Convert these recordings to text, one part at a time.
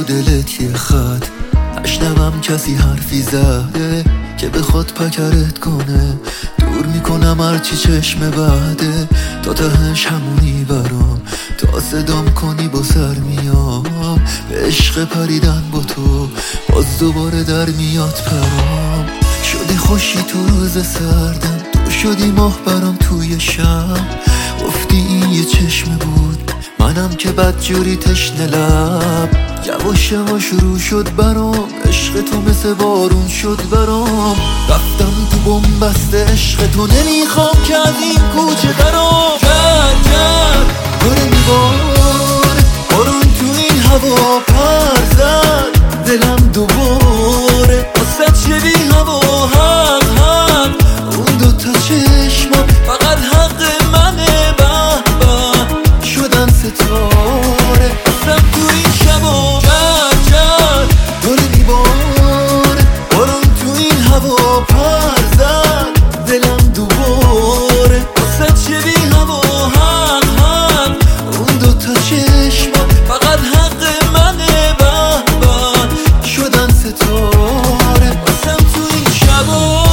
رو دلت یه خط، نشنوم کسی حرفی زده که بخواد پکرت کنه. دور میکنم هرچی چشم بعده، تا تهش همونی برام. تا صدام کنی با سر میام، به عشق پریدن با تو باز دوباره در میاد پرام. شدی خوشی تو روز سردم، تو شدی ماه برام توی شب. گفتی این یه چشم بود، منم که بدجوری تشنه لب. یواش یواش شروع شد برام، عشق تو مثل بارون شد برام. رفتم تو بن‌بست عشق تو، نمیخوام که از این کوچه درام. گرد داره میباره بارون تو این هوا، پر زد دلم دوباره واسه شدی هوا. حق اون دوتا چشمم فقط حق منه. به شدن ستاره رفتم تو این شبا. گرد داره میباره بارون تو این هوا، پر زد دلم دوباره واسه شدی هوا. حق اون دوتا چشمم فقط حق منه. به شدن ستاره واسم تو این شبا.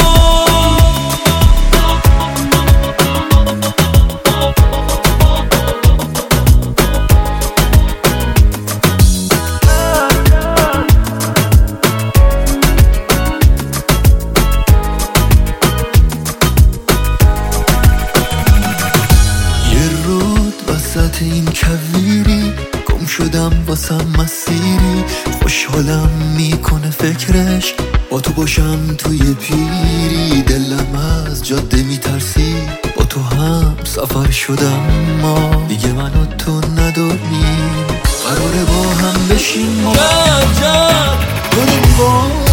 وسط این کویری گم شدم واسم مسیری. خوشحالم میکنه فکرش با تو باشم توی پیری. دلم از جاده میترسی، با تو هم سفر شدم. ما دیگه من و تو نداریم، قراره با هم بشیم ما.